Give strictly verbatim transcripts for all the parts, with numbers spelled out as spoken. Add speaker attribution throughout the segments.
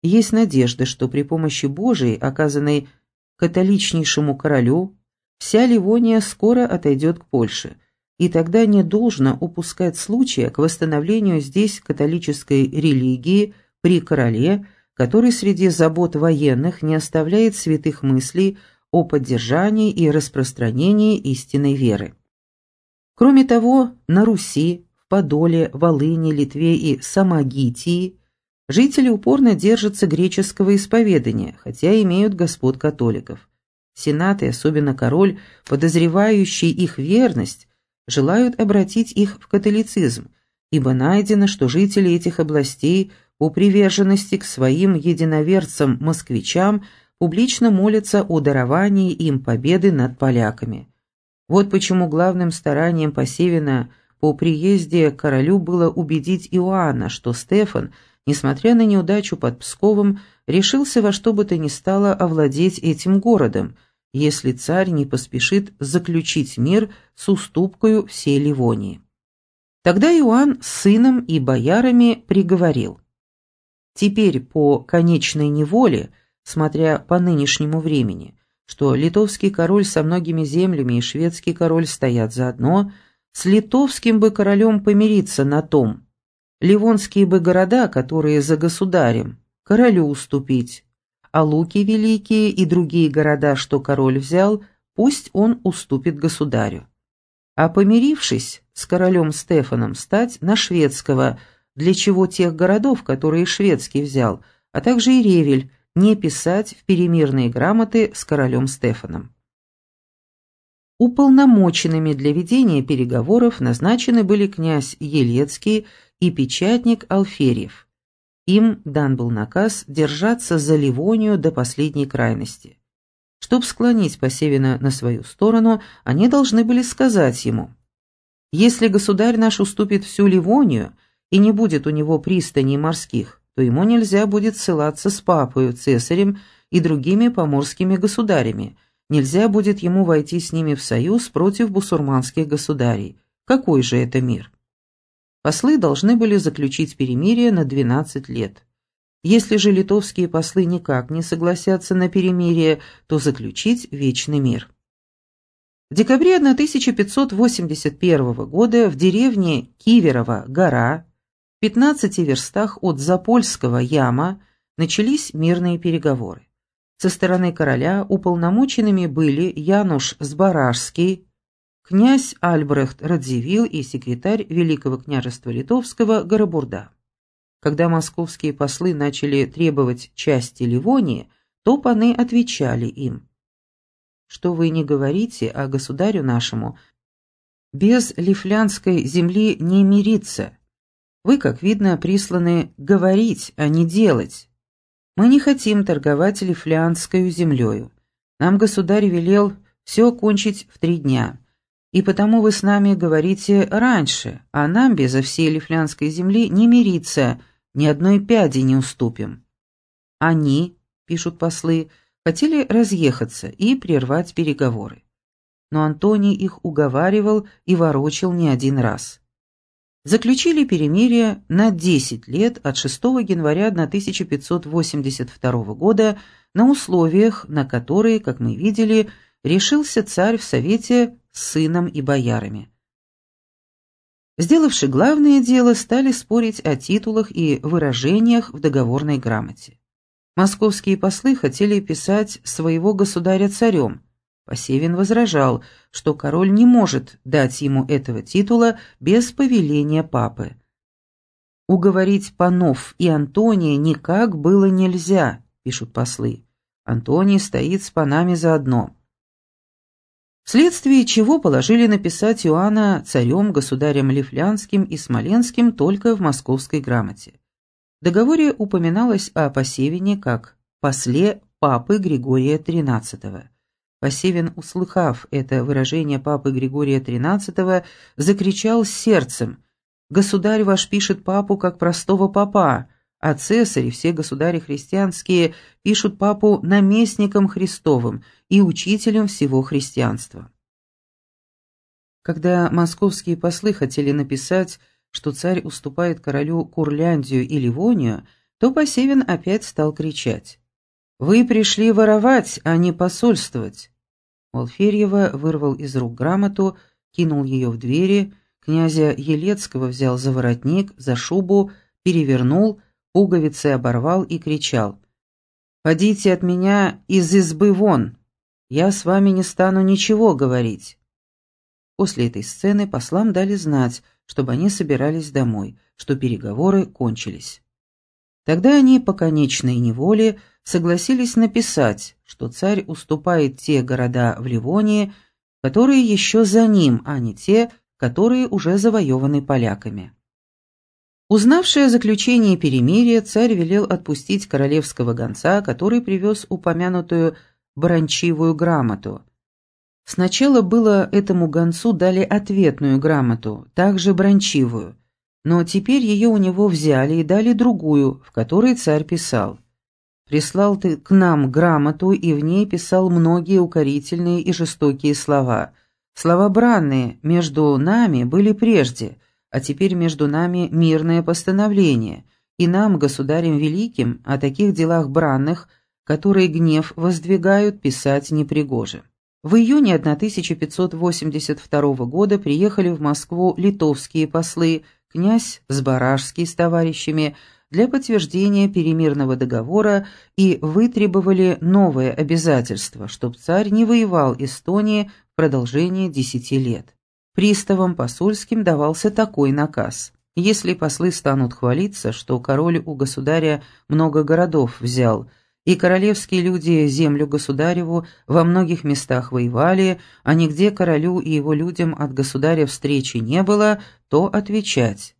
Speaker 1: Есть надежда, что при помощи Божией, оказанной католичнейшему королю, вся Ливония скоро отойдет к Польше, и тогда не должно упускать случая к восстановлению здесь католической религии при короле, который среди забот военных не оставляет святых мыслей о поддержании и распространении истинной веры. Кроме того, на Руси, в Подоле, Волыни, Литве и Самогитии жители упорно держатся греческого исповедания, хотя имеют господ католиков. Сенат и особенно король, подозревающий их верность, желают обратить их в католицизм, ибо найдено, что жители этих областей по приверженности к своим единоверцам-москвичам публично молятся о даровании им победы над поляками. Вот почему главным старанием Посевина по приезде к королю было убедить Иоанна, что Стефан, несмотря на неудачу под Псковом, решился во что бы то ни стало овладеть этим городом, если царь не поспешит заключить мир с уступкою всей Ливонии. Тогда Иоанн с сыном и боярами приговорил: «Теперь по конечной неволе, смотря по нынешнему времени, что литовский король со многими землями и шведский король стоят заодно, с литовским бы королем помириться на том, ливонские бы города, которые за государем, королю уступить, а Луки великие и другие города, что король взял, пусть он уступит государю. А помирившись с королем Стефаном, стать на шведского, для чего тех городов, которые шведский взял, а также и Ревель, не писать в перемирные грамоты с королем Стефаном». Уполномоченными для ведения переговоров назначены были князь Елецкий и печатник Алферьев. Им дан был наказ держаться за Ливонию до последней крайности. Чтоб склонить Посевина на свою сторону, они должны были сказать ему: «Если государь наш уступит всю Ливонию и не будет у него пристаней морских, то ему нельзя будет ссылаться с папою, цесарем и другими поморскими государями, нельзя будет ему войти с ними в союз против бусурманских государей. Какой же это мир?» Послы должны были заключить перемирие на двенадцать лет. Если же литовские послы никак не согласятся на перемирие, то заключить вечный мир. В декабре тысяча пятьсот восемьдесят первого года в деревне Киверова гора, в пятнадцати верстах от Запольского яма, начались мирные переговоры. Со стороны короля уполномоченными были Януш Збаражский, князь Альбрехт Радзивилл и секретарь Великого княжества Литовского Горобурда. Когда московские послы начали требовать части Ливонии, то паны отвечали им: «Что вы не говорите о государю нашему, без лифлянской земли не мириться. Вы, как видно, присланы говорить, а не делать. Мы не хотим торговать лифлянскою землею. Нам государь велел все кончить в три дня. И потому вы с нами говорите раньше, а нам безо всей лифлянской земли не мириться, ни одной пяди не уступим». Они, пишут послы, хотели разъехаться и прервать переговоры. Но Антоний их уговаривал и ворочил не один раз. Заключили перемирие на десять лет от шестого января тысяча пятьсот восемьдесят второго года на условиях, на которые, как мы видели, решился царь в совете с сыном и боярами. Сделавши главное дело, стали спорить о титулах и выражениях в договорной грамоте. Московские послы хотели писать своего государя царем. Посевин возражал, что король не может дать ему этого титула без повеления папы. «Уговорить панов и Антония никак было нельзя», — пишут послы. «Антоний стоит с панами заодно». Вследствие чего положили написать Иоанна царем, государем Лифлянским и Смоленским только в московской грамоте. В договоре упоминалось о Посевине как «после папы Григория тринадцатого». Посевин, услыхав это выражение папы Григория тринадцатого, закричал с сердцем: «Государь ваш пишет папу как простого попа, а цесарь и все государи христианские пишут папу наместником Христовым и учителем всего христианства». Когда московские послы хотели написать, что царь уступает королю Курляндию и Ливонию, то Посевин опять стал кричать: «Вы пришли воровать, а не посольствовать!» У Алферьева вырвал из рук грамоту, кинул ее в двери, князя Елецкого взял за воротник, за шубу, перевернул, пуговицы оборвал и кричал: «Подите от меня из избы вон! Я с вами не стану ничего говорить!» После этой сцены послам дали знать, чтобы они собирались домой, что переговоры кончились. Тогда они по конечной неволе согласились написать, что царь уступает те города в Ливонии, которые еще за ним, а не те, которые уже завоеваны поляками. Узнавший о заключении перемирия, царь велел отпустить королевского гонца, который привез упомянутую бранчивую грамоту. Сначала было этому гонцу дали ответную грамоту, также бранчивую, но теперь ее у него взяли и дали другую, в которой царь писал: «Прислал ты к нам грамоту, и в ней писал многие укорительные и жестокие слова. Слова бранные между нами были прежде, а теперь между нами мирное постановление, и нам, государем великим, о таких делах бранных, которые гнев воздвигают, писать непригоже». В июне тысяча пятьсот восемьдесят второго года приехали в Москву литовские послы, князь Збаражский с товарищами, для подтверждения перемирного договора и вытребовали новое обязательство, чтоб царь не воевал Эстонии в продолжение десяти лет. Приставам посольским давался такой наказ: если послы станут хвалиться, что король у государя много городов взял, и королевские люди землю государеву во многих местах воевали, а нигде королю и его людям от государя встречи не было, то отвечать: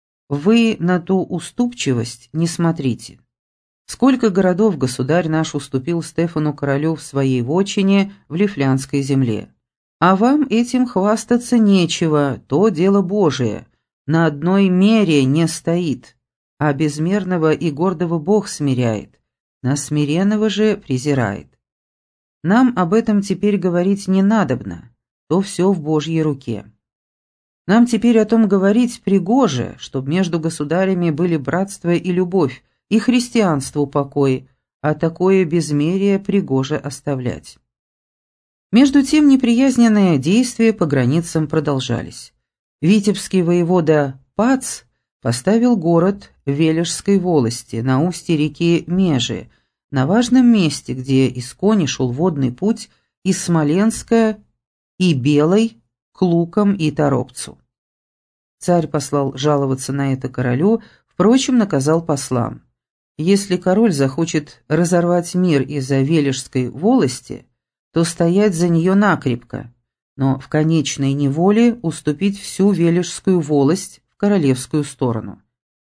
Speaker 1: вы на ту уступчивость не смотрите. Сколько городов государь наш уступил Стефану королю в своей вотчине в Лифлянской земле. А вам этим хвастаться нечего, то дело Божие, на одной мере не стоит, а безмерного и гордого Бог смиряет, на смиренного же презирает. Нам об этом теперь говорить не надобно, то все в Божьей руке. Нам теперь о том говорить пригоже, чтоб между государями были братство и любовь, и христианству покой, а такое безмерие пригоже оставлять. Между тем неприязненные действия по границам продолжались. Витебский воевода Пац поставил город в Вележской волости на устье реки Межи, на важном месте, где искони шел водный путь из Смоленска и Белой к Лукам и Торопцу. Царь послал жаловаться на это королю, впрочем, наказал послам: если король захочет разорвать мир из-за Вележской волости, то стоять за нее накрепко, но в конечной неволе уступить всю Вележскую волость в королевскую сторону.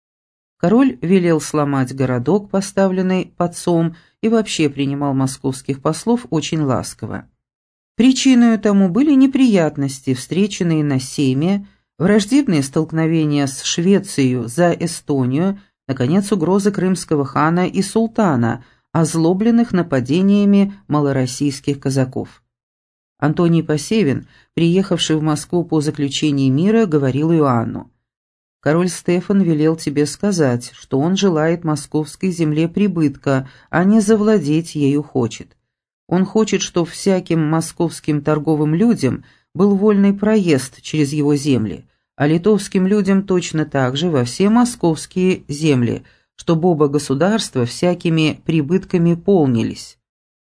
Speaker 1: Король велел сломать городок, поставленный Пацом, и вообще принимал московских послов очень ласково. Причиной тому были неприятности, встреченные на Сейме, враждебные столкновения с Швецией за Эстонию, наконец, угрозы крымского хана и султана, озлобленных нападениями малороссийских казаков. Антоний Посевин, приехавший в Москву по заключении мира, говорил Иоанну: «Король Стефан велел тебе сказать, что он желает московской земле прибытка, а не завладеть ею хочет. Он хочет, чтобы всяким московским торговым людям был вольный проезд через его земли, а литовским людям точно так же во все московские земли, чтобы оба государства всякими прибытками полнились.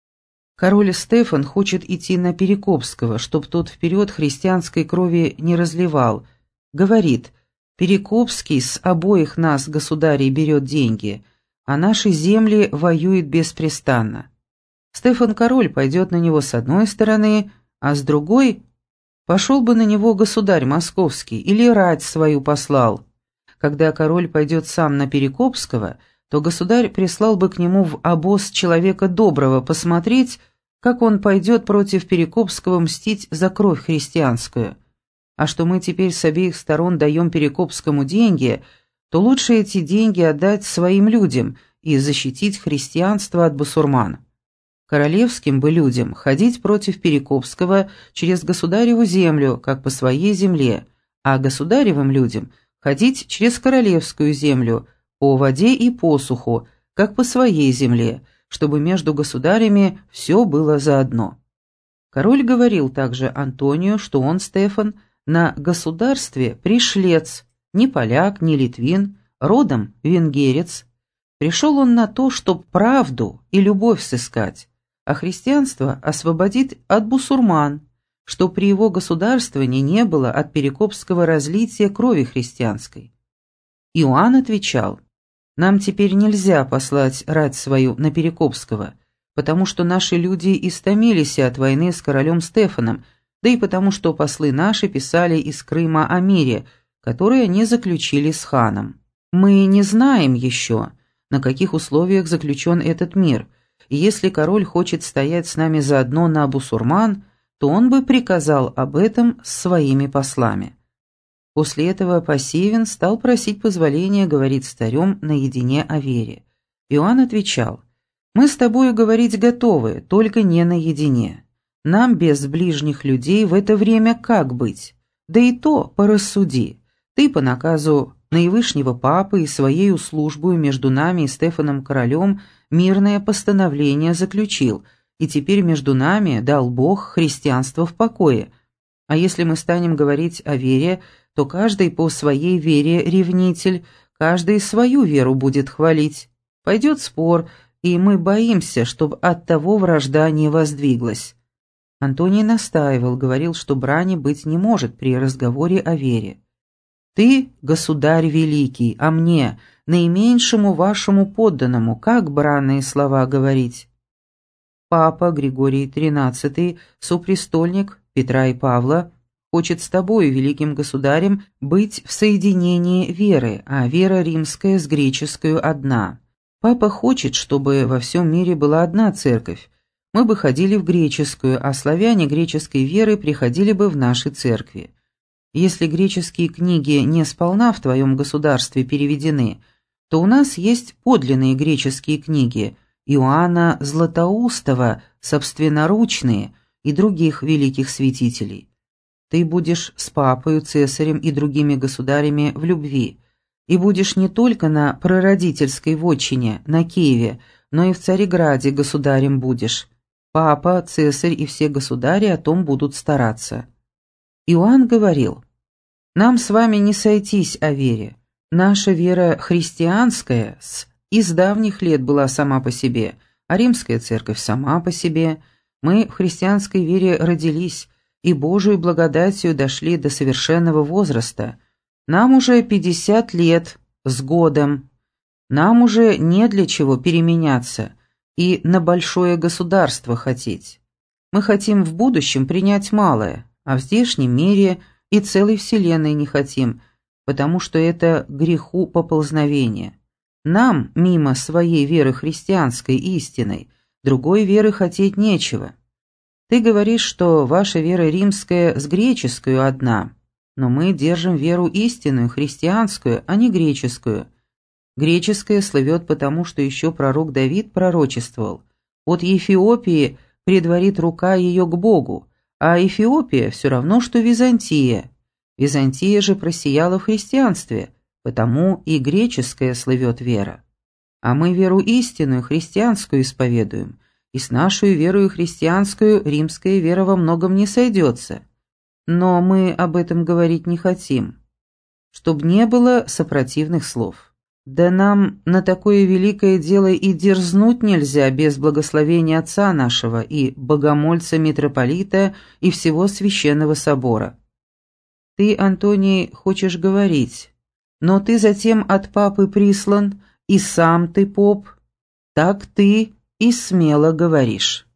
Speaker 1: Король Стефан хочет идти на Перекопского, чтоб тот вперед христианской крови не разливал. Говорит: Перекопский с обоих нас, государей, берет деньги, а наши земли воюет беспрестанно. Стефан король пойдет на него с одной стороны, а с другой пошел бы на него государь московский или рать свою послал. Когда король пойдет сам на Перекопского, то государь прислал бы к нему в обоз человека доброго посмотреть, как он пойдет против Перекопского мстить за кровь христианскую. А что мы теперь с обеих сторон даем Перекопскому деньги, то лучше эти деньги отдать своим людям и защитить христианство от басурман. Королевским бы людям ходить против Перекопского через государеву землю, как по своей земле, а государевым людям ходить через королевскую землю, по воде и посуху, как по своей земле, чтобы между государями все было заодно. Король говорил также Антонию, что он, Стефан, на государстве пришлец, ни поляк, ни литвин, родом венгерец. Пришел он на то, чтоб правду и любовь сыскать, а христианство освободить от бусурман, что при его государствовании не было от перекопского разлития крови христианской. Иоанн отвечал: «Нам теперь нельзя послать рать свою на Перекопского, потому что наши люди истомились от войны с королем Стефаном, да и потому что послы наши писали из Крыма о мире, который они заключили с ханом. Мы не знаем еще, на каких условиях заключен этот мир, и если король хочет стоять с нами заодно на бусурман, то он бы приказал об этом с своими послами». После этого Пассивин стал просить позволения говорить с царем наедине о вере. Иоанн отвечал: «Мы с тобою говорить готовы, только не наедине. Нам без ближних людей в это время как быть? Да и то порассуди. Ты по наказу Наивышнего Папы и своею службою между нами и Стефаном Королем мирное постановление заключил, и теперь между нами дал Бог христианство в покое. А если мы станем говорить о вере, то каждый по своей вере ревнитель, каждый свою веру будет хвалить. Пойдет спор, и мы боимся, чтобы от того вражда не воздвиглась». Антоний настаивал, говорил, что брани быть не может при разговоре о вере. «Ты, государь великий, а мне, наименьшему вашему подданному, как бранные слова говорить?» Папа Григорий тринадцатый, сопрестольник Петра и Павла, хочет с тобою, великим государем, быть в соединении веры, а вера римская с греческую одна. Папа хочет, чтобы во всем мире была одна церковь. Мы бы ходили в греческую, а славяне греческой веры приходили бы в наши церкви. Если греческие книги не сполна в твоем государстве переведены, то у нас есть подлинные греческие книги Иоанна Златоустова, собственноручные, и других великих святителей. Ты будешь с папою, цесарем и другими государями в любви, и будешь не только на прародительской вотчине, на Киеве, но и в Цареграде государем будешь. Папа, цесарь и все государи о том будут стараться». Иоанн говорил: «Нам с вами не сойтись о вере. Наша вера христианская с из давних лет была сама по себе, а римская церковь сама по себе. Мы в христианской вере родились, и Божию благодатью дошли до совершенного возраста. Нам уже пятьдесят лет с годом. Нам уже не для чего переменяться и на большое государство хотеть. Мы хотим в будущем принять малое, а в здешнем мире и целой вселенной не хотим, потому что это греху поползновения. Нам, мимо своей веры христианской истинной, другой веры хотеть нечего. Ты говоришь, что ваша вера римская с греческую одна, но мы держим веру истинную, христианскую, а не греческую. Греческая слывет потому, что еще пророк Давид пророчествовал: от Эфиопии предварит рука ее к Богу, а Эфиопия все равно, что Византия. Византия же просияла в христианстве, потому и греческая слывет вера. А мы веру истинную, христианскую исповедуем, и с нашей верою христианскую римская вера во многом не сойдется. Но мы об этом говорить не хотим, чтоб не было сопротивных слов. Да нам на такое великое дело и дерзнуть нельзя без благословения отца нашего и богомольца митрополита и всего священного собора. Ты, Антоний, хочешь говорить, но ты затем от папы прислан, и сам ты поп, так ты и смело говоришь».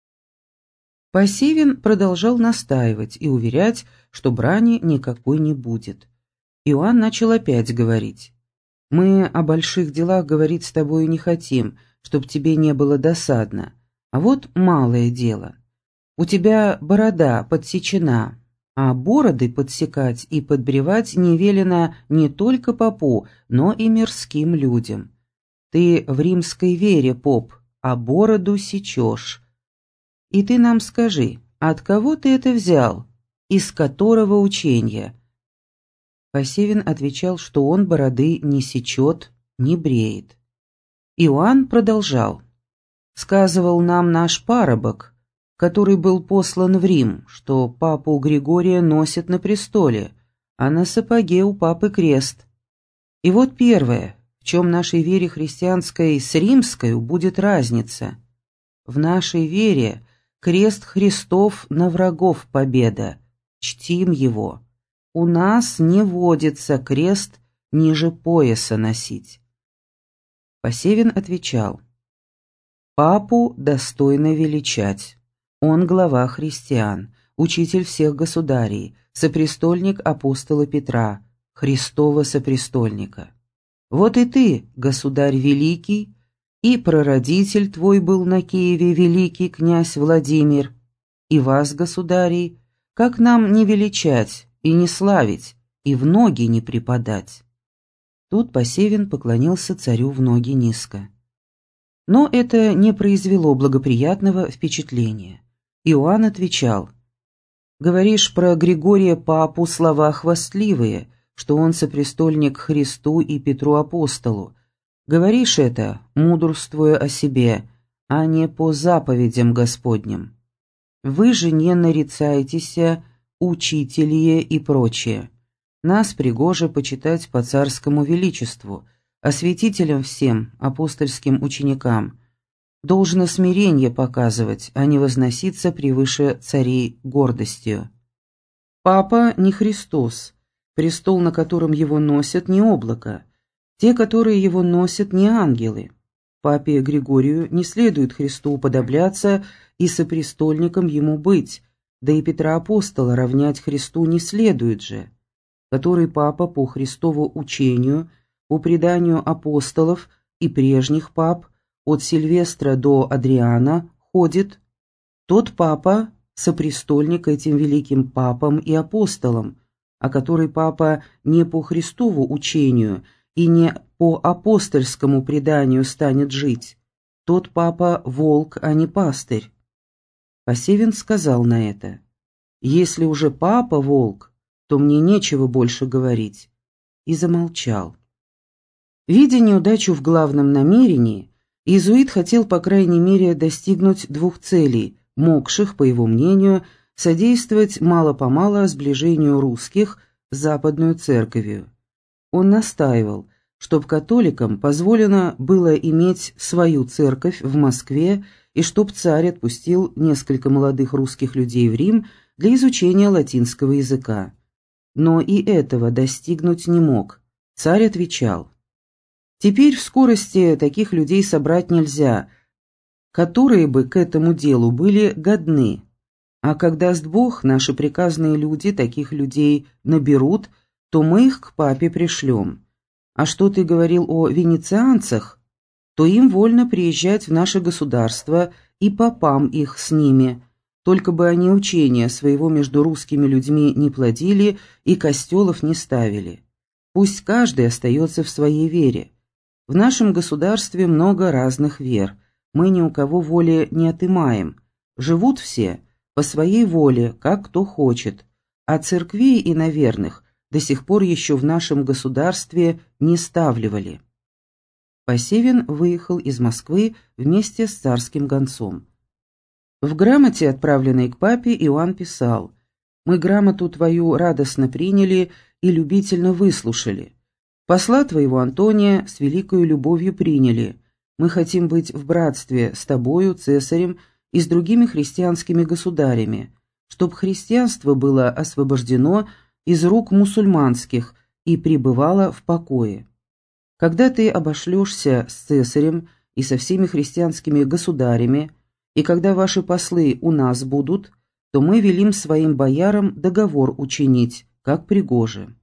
Speaker 1: Пассивин продолжал настаивать и уверять, что брани никакой не будет. Иоанн начал опять говорить: «Мы о больших делах говорить с тобою не хотим, чтоб тебе не было досадно. А вот малое дело. У тебя борода подсечена, а бороды подсекать и подбревать не велено не только попу, но и мирским людям. Ты в римской вере, поп, а бороду сечешь. И ты нам скажи, от кого ты это взял, из которого учения?» Пассивин отвечал, что он бороды не сечет, не бреет. Иоанн продолжал. «Сказывал нам наш паробок, который был послан в Рим, что папу Григория носят на престоле, а на сапоге у папы крест. И вот первое, в чем нашей вере христианской с римской будет разница. В нашей вере крест Христов на врагов победа, чтим его. У нас не водится крест ниже пояса носить». Посевин отвечал: «Папу достойно величать. Он глава христиан, учитель всех государей, сопрестольник апостола Петра, Христова сопрестольника. Вот и ты, государь великий, и прародитель твой был на Киеве великий князь Владимир, и вас, государей, как нам не величать и не славить, и в ноги не преподать». Тут Посевин поклонился царю в ноги низко. Но это не произвело благоприятного впечатления. Иоанн отвечал: «Говоришь про Григория папу слова хвастливые, что он сопрестольник Христу и Петру апостолу. Говоришь это, мудрствуя о себе, а не по заповедям Господним. Вы же не нарицаетеся, учителие и прочее. Нас пригоже почитать по царскому величеству, а святителям всем, апостольским ученикам, должно смирение показывать, а не возноситься превыше царей гордостью. Папа не Христос, престол, на котором его носят, не облако, те, которые его носят, не ангелы. Папе Григорию не следует Христу уподобляться и сопрестольником ему быть, да и Петра апостола равнять Христу не следует же, который папа по Христову учению, по преданию апостолов и прежних пап, от Сильвестра до Адриана, ходит, тот папа – сопрестольник этим великим папам и апостолам, а который папа не по Христову учению и не по апостольскому преданию станет жить, тот папа – волк, а не пастырь». Посевин сказал на это: «Если уже папа волк, то мне нечего больше говорить», и замолчал. Видя неудачу в главном намерении, иезуит хотел, по крайней мере, достигнуть двух целей, могших, по его мнению, содействовать мало-помалу сближению русских с западной церковью. Он настаивал, чтоб католикам позволено было иметь свою церковь в Москве и чтоб царь отпустил несколько молодых русских людей в Рим для изучения латинского языка. Но и этого достигнуть не мог. Царь отвечал: «Теперь в скорости таких людей собрать нельзя, которые бы к этому делу были годны. А когда даст Бог, наши приказные люди таких людей наберут, то мы их к папе пришлем. А что ты говорил о венецианцах, то им вольно приезжать в наше государство и попам их с ними, только бы они учения своего между русскими людьми не плодили и костелов не ставили. Пусть каждый остается в своей вере. В нашем государстве много разных вер, мы ни у кого воли не отымаем. Живут все по своей воле, как кто хочет, а церквей иноверных до сих пор еще в нашем государстве не ставливали». Посевин выехал из Москвы вместе с царским гонцом. В грамоте, отправленной к папе, Иоанн писал: «Мы грамоту твою радостно приняли и любительно выслушали. Посла твоего Антония с великою любовью приняли. Мы хотим быть в братстве с тобою, цесарем, и с другими христианскими государями, чтоб христианство было освобождено из рук мусульманских и пребывало в покое. Когда ты обошлешься с цесарем и со всеми христианскими государями, и когда ваши послы у нас будут, то мы велим своим боярам договор учинить, как пригоже».